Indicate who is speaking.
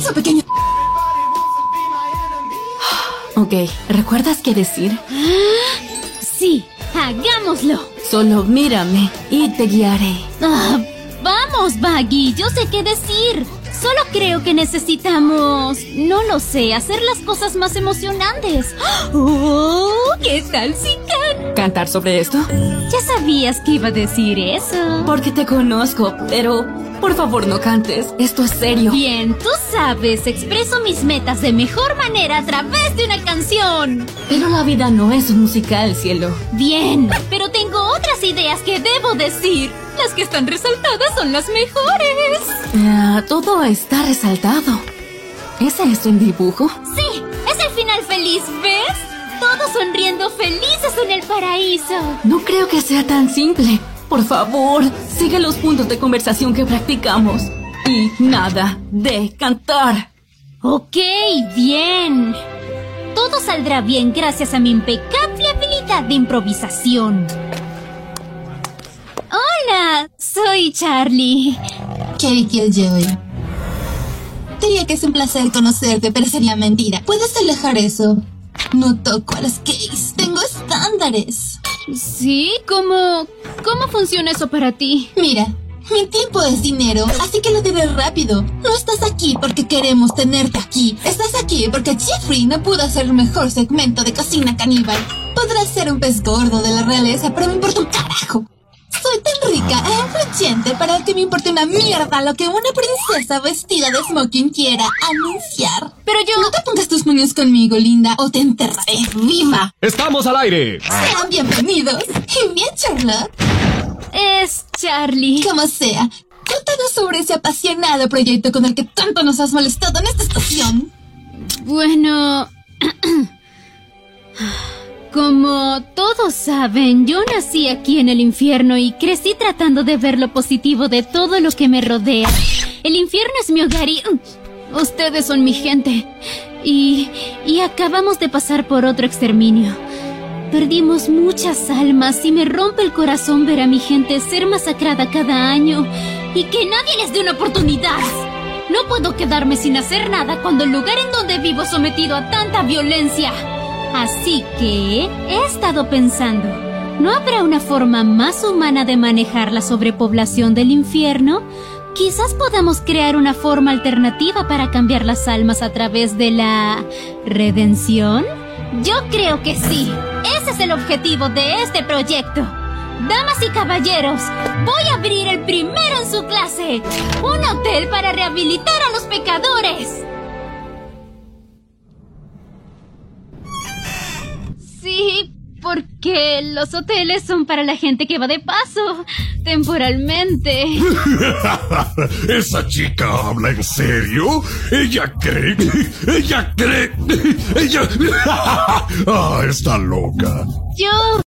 Speaker 1: eso, pequeño?
Speaker 2: Ok, ¿recuerdas qué decir?
Speaker 3: Sí, hagámoslo.
Speaker 2: Solo mírame y te guiaré.
Speaker 3: Vamos, Baggy, yo sé qué decir. Solo creo que necesitamos, no lo sé, hacer las cosas más emocionantes. ¡Oh! ¿Qué tal si
Speaker 2: ¿Cantar sobre esto?
Speaker 3: Ya sabías que iba a decir eso.
Speaker 2: Porque te conozco, pero por favor no cantes. Esto es serio.
Speaker 3: Bien, tú sabes, expreso mis metas de mejor manera a través de una canción.
Speaker 2: Pero la vida no es un musical, cielo.
Speaker 3: Bien, pero tengo otras ideas que debo decir. Las que están resaltadas son las mejores.
Speaker 2: Todo está resaltado. ¿Es esto un dibujo?
Speaker 3: Sí, es el final feliz, ¿ves? Todos sonriendo felices en el paraíso.
Speaker 2: No creo que sea tan simple. Por favor, sigue los puntos de conversación que practicamos. Y nada de cantar.
Speaker 3: Ok, bien. Todo saldrá bien gracias a mi impecable habilidad de improvisación. Hola, soy Charlie.
Speaker 1: Katie Killjoy. Diría que es un placer conocerte, pero sería mentira. ¿Puedes alejar eso? No toco a las gays. Tengo estándares.
Speaker 3: ¿Sí? ¿Cómo funciona eso para ti?
Speaker 1: Mira, mi tiempo es dinero, así que lo diré rápido. No estás aquí porque queremos tenerte aquí. Estás aquí porque Jeffrey no pudo hacer el mejor segmento de cocina caníbal. Podrás ser un pez gordo de la realeza, pero me importa un carajo. Soy tan rica e influyente para que me importe una mierda lo que una princesa vestida de smoking quiera anunciar.
Speaker 3: Pero yo...
Speaker 1: No te pongas tus puños conmigo, linda, o te enterraré viva.
Speaker 4: ¡Estamos al aire!
Speaker 1: Sean bienvenidos. Y bien, Charlotte.
Speaker 3: Es Charlie.
Speaker 1: Como sea, cuéntanos sobre ese apasionado proyecto con el que tanto nos has molestado en esta estación.
Speaker 3: Bueno... Como todos saben, yo nací aquí en el infierno y crecí tratando de ver lo positivo de todo lo que me rodea. El infierno es mi hogar y... ustedes son mi gente. Y acabamos de pasar por otro exterminio. Perdimos muchas almas y me rompe el corazón ver a mi gente ser masacrada cada año y que nadie les dé una oportunidad. No puedo quedarme sin hacer nada cuando el lugar en donde vivo es sometido a tanta violencia. Así que he estado pensando, ¿no habrá una forma más humana de manejar la sobrepoblación del infierno? Quizás podamos crear una forma alternativa para cambiar las almas a través de la redención. Yo creo que sí. Ese es el objetivo de este proyecto. Damas y caballeros, voy a abrir el primero en su clase. Un hotel para rehabilitar a los pecadores. Sí, porque los hoteles son para la gente que va de paso, temporalmente.
Speaker 4: ¿Esa chica habla en serio? Ella cree... Ella... está loca.
Speaker 3: Yo...